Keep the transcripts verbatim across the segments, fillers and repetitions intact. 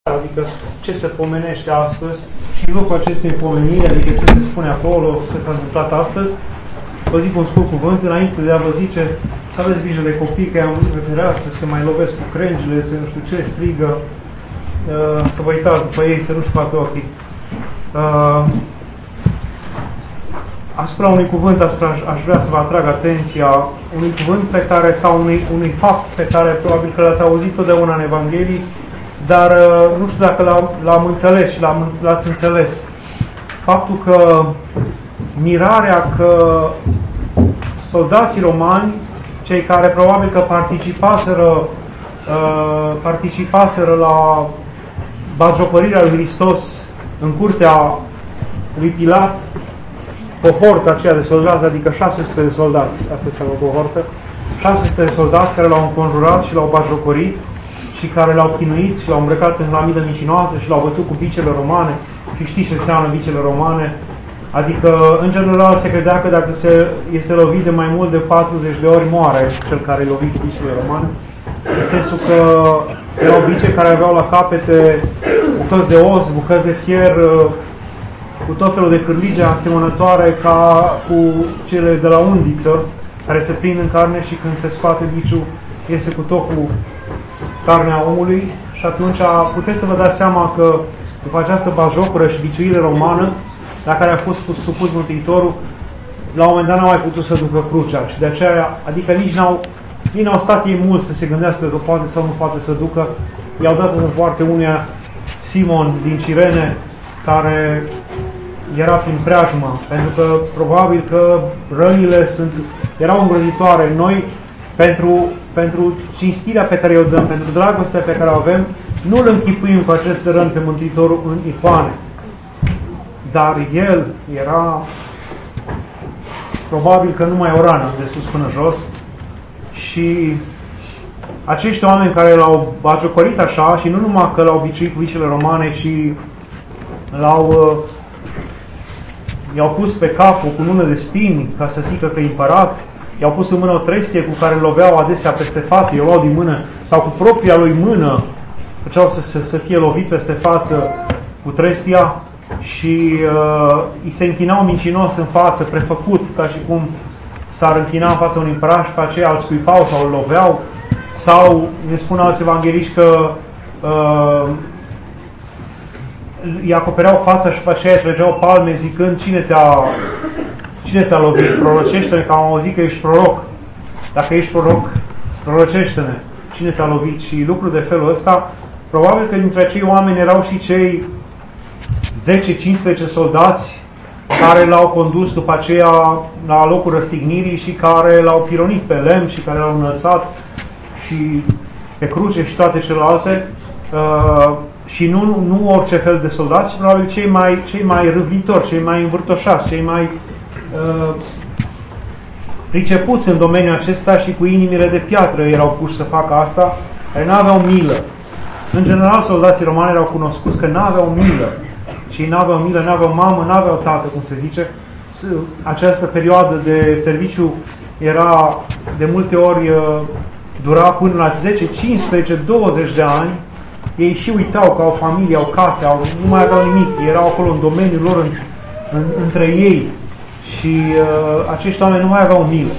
adică ce se pomenește astăzi și în locul acestei pomeniri, adică ce se spune acolo, ce s-a întâmplat astăzi, vă zic un scurt cuvânt, înainte de a vă zice să aveți grijă de copii, că am văzut astăzi, se mai lovesc cu crengile, să nu știu ce, strigă, uh, să vă uitați după ei, să nu-și facă ochii. Uh, asupra unui cuvânt, asupra, aș vrea să vă atrag atenția, unui cuvânt pe care, sau unui, unui fapt pe care probabil că l-ați auzit totdeauna în Evanghelii, dar nu știu dacă l-am înțeles și l-am, l-ați înțeles. Faptul că mirarea că soldații romani, cei care probabil că participaseră, uh, participaseră la batjocorirea lui Hristos în curtea lui Pilat, cohorta aceea de soldați, adică șase sute de soldați, asta este o cohortă, șase sute de soldați care l-au înconjurat și l-au batjocorit, și care l-au chinuit și l-au îmbrăcat în lamidă micinoasă și l-au bătut cu bicele romane. Și știți ce înseamnă bicele romane? Adică, în general, se credea că dacă se este lovit de mai mult de patruzeci de ori, moare cel care e lovit cu bicele romane. În sensul că erau bice care aveau la capete bucăți de os, bucăți de fier, cu tot felul de cârlige asemănătoare ca cu cele de la undiță, care se prind în carne și când se scoate biciul, iese cu tot cu carnea omului. Și atunci puteți să vă dați seama că după această batjocură și biciuire romană, la care a fost supus Mântuitorul, la un moment dat n-au mai putut să ducă crucea. Și de aceea, adică nici n-au, nici n-au stat ei mult să se gândească că poate sau nu poate să ducă. I-au dat în poartă unuia Simon din Cirene, care era prin preajmă, pentru că probabil că rănile sunt, erau îngrozitoare. Noi, pentru, pentru cinstirea pe care o dăm, pentru dragostea pe care o avem, nu îl închipuim cu aceste răni pe Mântuitorul în icoane. Dar el era probabil că numai o rană de sus până jos și acești oameni care l-au batjocorit așa și nu numai că l-au biciuit cu bicele romane, ci l-au i-au pus pe cap o cunună de spini ca să zică că e împărat, i-au pus în mână o trestie cu care îl loveau adesea peste față, i-o luau din mână, sau cu propria lui mână făceau să, să, să fie lovit peste față cu trestia și uh, îi se închinau mincinos în față, prefăcut, ca și cum s-ar închina în fața unui împărat și pe aceea îl scuipau sau îl loveau, sau ne spun alți evangheliști că uh, îi acopereau fața și pe aceea îi trăgeau palme zicând: cine te-a Cine te-a lovit? Prorocește-ne, că am auzit că ești proroc. Dacă ești proroc, prorocește-ne. Cine te-a lovit? Și lucruri de felul ăsta, probabil că dintre acei oameni erau și cei zece cincisprezece soldați care l-au condus după aceea la locul răstignirii și care l-au pironit pe lemn și care l-au înălțat și pe cruce și toate celelalte. Uh, și nu, nu orice fel de soldați, ci probabil cei mai, cei mai râvnitori, cei mai învârtoșați, cei mai uh, pricepuți în domeniul acesta și cu inimile de piatră erau puși să facă asta, care n-aveau milă. În general, soldații romani erau cunoscuți că n-aveau milă. Și n-aveau milă, n-aveau mamă, n-aveau tată, cum se zice. Această perioadă de serviciu era de multe ori uh, dura până la zece, cincisprezece, douăzeci de ani. Ei și uitau că au familie, au case, au, nu mai aveau nimic, erau acolo în domeniul lor, în, în, între ei și uh, acești oameni nu mai aveau milă.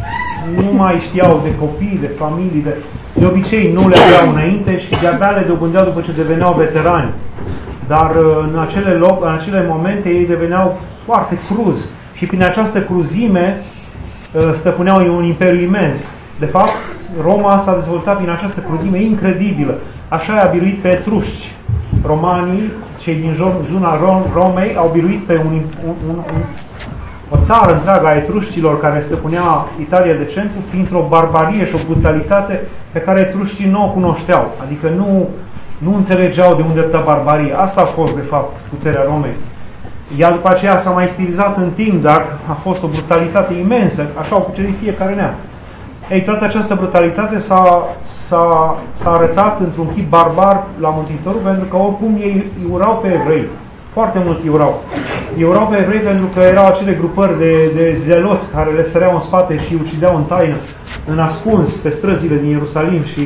Nu mai știau de copii, de familii, de, de obicei nu le aveau înainte și de-abia le dobândeau după ce deveneau veterani. Dar uh, în acele loc, în acele momente ei deveneau foarte cruzi și prin această cruzime uh, stăpâneau un imperiu imens. De fapt, Roma s-a dezvoltat prin această cruzime incredibilă. Așa i-a biruit pe etruști. Romanii, cei din zona Romei, au biruit pe un, un, un, un, o țară întreagă a etruștilor care stăpânea Italia de centru printr-o barbarie și o brutalitate pe care etruștii nu o cunoșteau. Adică nu, nu înțelegeau de unde dă barbarie. Asta a fost, de fapt, puterea Romei. Ea după aceea s-a mai stilizat în timp, dar a fost o brutalitate imensă, așa au cucerit fiecare neam. Ei, toată această brutalitate s-a, s-a, s-a arătat într-un chip barbar la Mântuitorul, pentru că oricum ei urau pe evrei. Foarte mult îi urau. Îi urau pe evrei pentru că erau acele grupări de, de zeloți care le săreau în spate și ucideau în taină, în ascuns, pe străzile din Ierusalim și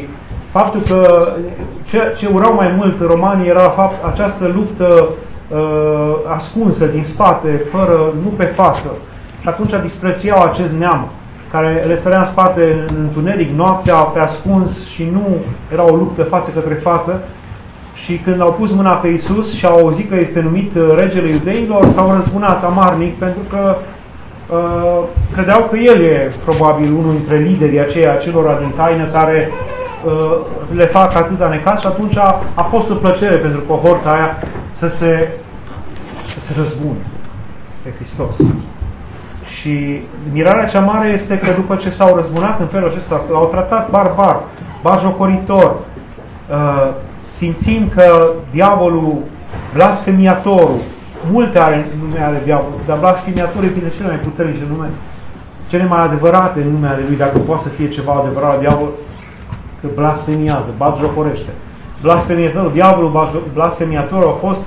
faptul că ce, ce urau mai mult romanii era fapt, această luptă uh, ascunsă din spate, fără, nu pe față. Și atunci disprețuiau acest neam care le sărea în spate în întuneric, noaptea, pe ascuns și nu era o luptă față către față. Și când au pus mâna pe Iisus și au auzit că este numit regele iudeilor, s-au răzbunat amarnic pentru că uh, credeau că el e probabil unul dintre liderii aceia celor din taină care uh, le fac atâta necaz și atunci a, a fost o plăcere pentru cohorta aia să se, să se răzbune pe Hristos. Și mirarea cea mare este că după ce s-au răzbunat în felul acesta, l-au tratat barbar, batjocoritor, uh, simțim că diavolul, blasfemiatorul, multe are nume ale diavolului, dar blasfemiatorul e printre cele mai puternice nume, cele mai adevărate nume ale lui, dacă poate să fie ceva adevărat la diavol, că blasfemiază, batjocorește. Blasfemiatorul, diavolul, blasfemiatorul a fost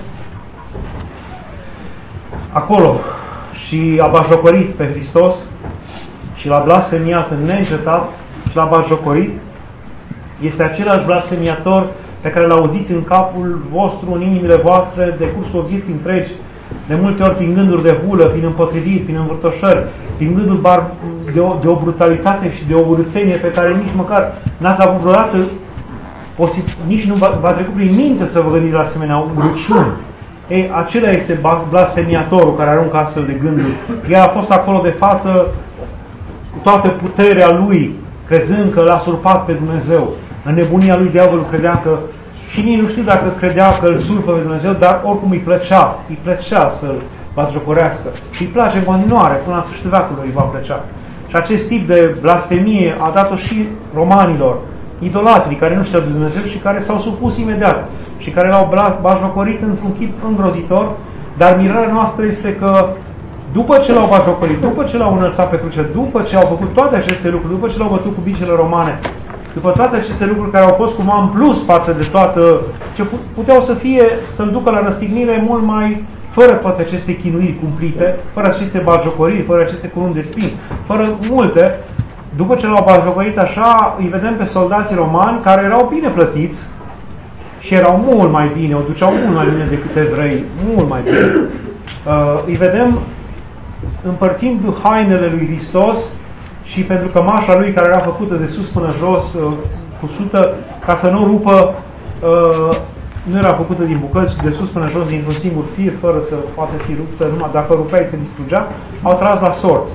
acolo și a batjocorit pe Hristos și l-a blasfemiat în neîncetat și l-a batjocorit. Este același blasfemiator pe care l-auziți în capul vostru, în inimile voastre, de cursul vieții întregi, de multe ori prin gânduri de hulă, prin împotriviri, prin învârtoșări, prin gânduri bar- de, o, de o brutalitate și de o urâțenie pe care nici măcar n-ați avut vreodată, nici nu v-a trecut prin minte să vă gândiți la asemenea urăciuni. Ei, acela este blasfemiatorul care aruncă astfel de gânduri. El a fost acolo de față cu toată puterea lui, crezând că l-a surpat pe Dumnezeu. În nebunia lui diavolul credea că, și nici nu știu dacă credea că îl surpă pe Dumnezeu, dar oricum îi plăcea, îi plăcea să-l batjocorească. Și îi place în continuare, până la sfârșitul veacului îi va plăcea. Și acest tip de blasfemie a dat-o și romanilor, idolatrii care nu știau de Dumnezeu și care s-au supus imediat și care l-au batjocorit într-un chip îngrozitor, dar mirarea noastră este că după ce l-au batjocorit, după ce l-au înălțat pe cruce, după ce au făcut toate aceste lucruri, după ce l-au bătut cu bicele romane, după toate aceste lucruri care au fost cumva în plus față de toată, ce puteau să fie, să-l ducă la răstignire mult mai, fără toate aceste chinuiri cumplite, fără aceste batjocoriri, fără aceste curuni de spini, fără multe, după ce l-au batjocorit așa, îi vedem pe soldații romani care erau bine plătiți și erau mult mai bine, o duceau mult mai bine decât evrei, mult mai bine. Uh, îi vedem împărțind hainele lui Hristos și pentru că mașa lui care era făcută de sus până jos, uh, cu sută, ca să nu rupă, uh, nu era făcută din bucăți, de sus până jos, dintr-un singur fir, fără să poată fi ruptă, numai dacă rupeai se distrugea, au tras la sorți.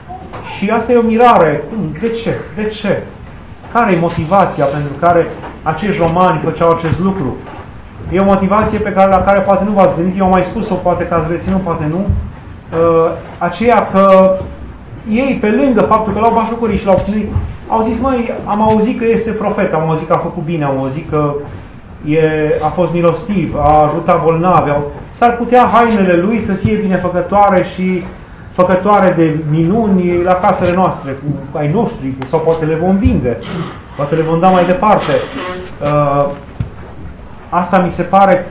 Și asta e o mirare. De ce? De ce? Care e motivația pentru care acești romani făceau acest lucru? E o motivație pe care, la care poate nu v-ați gândit, eu am mai spus-o, poate că ați reținut, poate nu. Uh, aceea că ei, pe lângă faptul că l-au batjocorit și l-au chinuit, au zis, măi, am auzit că este profet, am auzit că a făcut bine, am auzit că e, a fost milostiv, a ajutat bolnavi. Au, s-ar putea hainele lui să fie binefăcătoare și făcătoare de minuni la casele noastre, cu ai noștri, sau poate le vom vinde, poate le vom da mai departe. Uh, asta mi se pare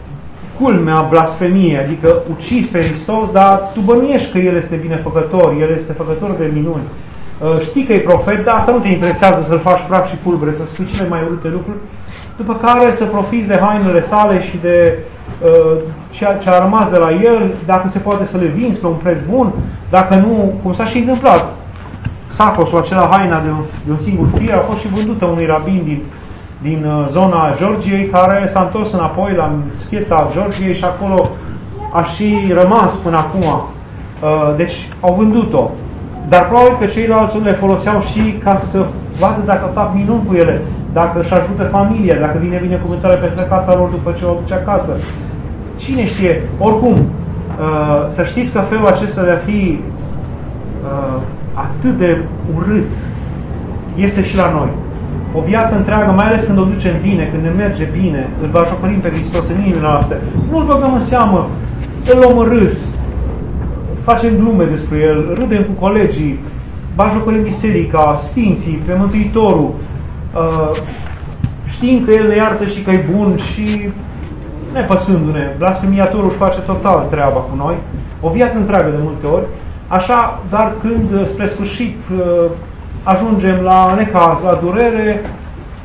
culmea blasfemie, adică ucizi pe Hristos, dar tu bănuiești că El este binefăcător, El este făcător de minuni. Uh, știi că e profet, dar asta nu te interesează să-l faci praf și pulbere, să spui cele mai urâte lucruri, după care să profiți de hainele sale și de uh, ceea ce a rămas de la el, dacă se poate să le vinzi pe un preț bun, dacă nu, cum s-a și întâmplat. Sacosul, acela haina de un, de un singur fir, a fost și vândută unui rabin din, din uh, zona Georgiei, care s-a întors înapoi la scheta Georgiei și acolo a și rămas până acum. Uh, deci au vândut-o. Dar probabil că ceilalți le foloseau și ca să vadă dacă fac minuni cu ele, dacă își ajută familia, dacă vine binecuvântare pentru casa lor după ce o duce acasă. Cine știe? Oricum, uh, să știți că felul acesta de a fi uh, atât de urât este și la noi. O viață întreagă, mai ales când o ducem bine, când ne merge bine, îl batjocorim pe Hristos în inimile noastre, nu îl băgăm în seamă, îl luăm în râs, facem glume despre el, râdem cu colegii, batjocorim biserica, sfinții, pe Mântuitorul, uh, știind că el ne iartă și că e bun și nepăsându-ne, blasfemiatorul își face total treaba cu noi, o viață întreagă de multe ori, așa, dar când spre sfârșit uh, ajungem la necaz, la durere,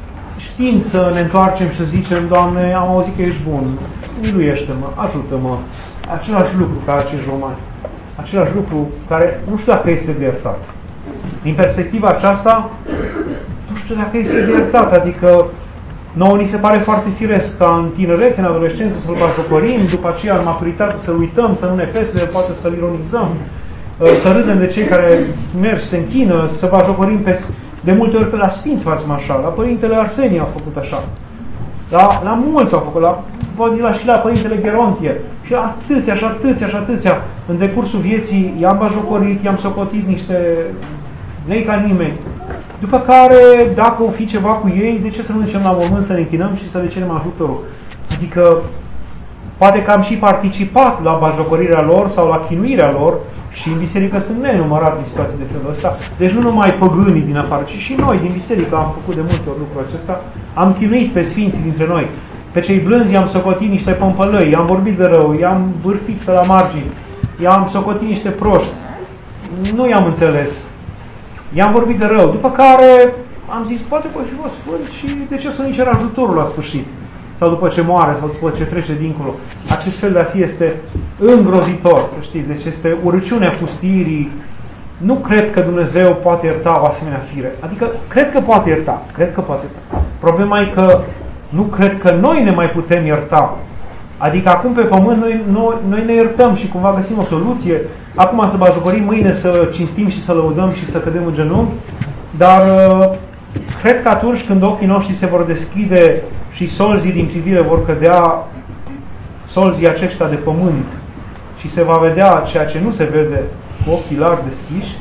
știm să ne întoarcem și să zicem, Doamne, am auzit că ești bun, miluiește-mă, ajută-mă. Același lucru ca acești romani. Același lucru care nu știu dacă este de iertat. Din perspectiva aceasta, nu știu dacă este de iertat, adică nouă ni se pare foarte firesc ca în tinerețe, în adolescență să-l bajocorim, după aceea în maturitate să-l uităm, să nu ne pese, poate să-l ironizăm, să râdem de cei care merg și se închină, să bajocorim pe, de multe ori pe la sfinți facem așa, la Părintele Arsenie a făcut așa, la, la mulți au făcut, la, la, și la Părintele Gerontie, și la atâția și atâția și atâția. În decursul vieții i-am bajocorit, i-am socotit niște nei ca nimeni. După care, dacă o fi ceva cu ei, de ce să nu ducem la mormânt să ne închinăm și să le cerem ajutorul? Adică, poate că am și participat la bajocorirea lor sau la chinuirea lor și în biserică sunt nenumărate situații de felul ăsta. Deci nu numai păgânii din afară, ci și noi din biserică am făcut de multe ori lucrul acesta. Am chinuit pe sfinții dintre noi. Pe cei blânzi i-am socotit niște pămpălăi, i-am vorbit de rău, i-am bârfit pe la margini, i-am socotit niște proști. Nu i-am înțeles. I-am vorbit de rău. După care am zis, poate că și vă sfânt și de ce să nu-i cer ajutorul la sfârșit? Sau după ce moare, sau după ce trece dincolo. Acest fel de a fi este îngrozitor, să știți. Deci este urăciunea pustirii. Nu cred că Dumnezeu poate ierta o asemenea fire. Adică, cred că poate ierta. Cred că poate ierta. Problema e că nu cred că noi ne mai putem ierta. Adică acum pe pământ noi, noi, noi ne iertăm și cumva găsim o soluție. Acum să bajocorim, mâine să cinstim și să lăudăm și să cădem în genunchi. Dar cred că atunci când ochii noștri se vor deschide și solzii din privire vor cădea, solzii aceștia de pământ, și se va vedea ceea ce nu se vede cu ochii larg deschiși,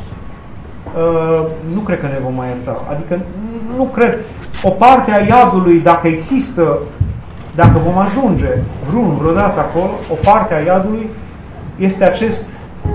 nu cred că ne vom mai ierta. Adică nu cred. O parte a iadului, dacă există, dacă vom ajunge vreun vreodată acolo, o parte a iadului este acest,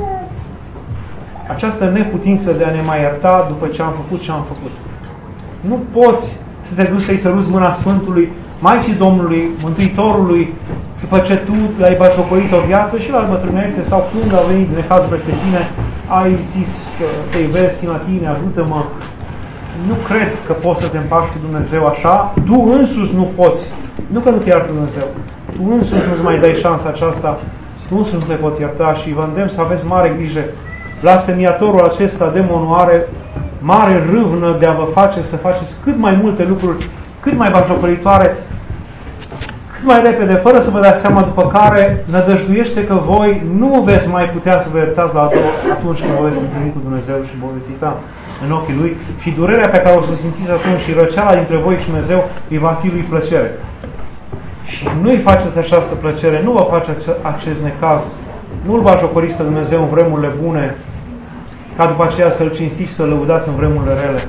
această neputință de a ne mai ierta după ce am făcut ce am făcut. Nu poți să te duci să-i săruți mâna Sfântului, Maicii Domnului, Mântuitorului, după ce tu l-ai bajocorit o viață și la bătrânețe sau când a venit necazul peste tine, ai zis că te iubesc, țin la tine, ajută-mă. Nu cred că poți să te împaci cu Dumnezeu așa. Tu însuși nu poți. Nu că nu te iartă Dumnezeu. Tu însuși nu-ți mai dai șansa aceasta. Tu însuși nu te poți ierta și vă îndemn să aveți mare grijă. Blasfemiatorul acesta, demonul, are mare râvnă de a vă face să faceți cât mai multe lucruri, cât mai bajocoritoare, cât mai repede, fără să vă dați seama, după care nădăjduiește că voi nu veți mai putea să vă iertați la atunci când vă veți întâlni cu Dumnezeu și vă veți uita în ochii Lui și durerea pe care o să simțiți atunci și răceala dintre voi și Dumnezeu îi va fi Lui plăcere. Și nu-i faceți această plăcere, nu vă faceți acest necaz, nu-L bajocoriți pe Dumnezeu în vremurile bune, ca după aceea să-L cinstiți și să-L lăudați în vremurile rele.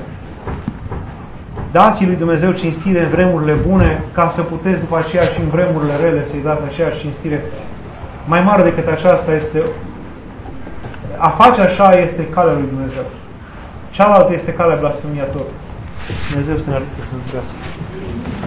Dați lui Dumnezeu cinstire în vremurile bune, ca să puteți după aceea și în vremurile rele să-i dați aceeași cinstire. Mai mare decât aceasta este, a face așa este calea lui Dumnezeu. Cealaltă este calea blasfemiatorului. Dumnezeu să ne ajute să înțelească.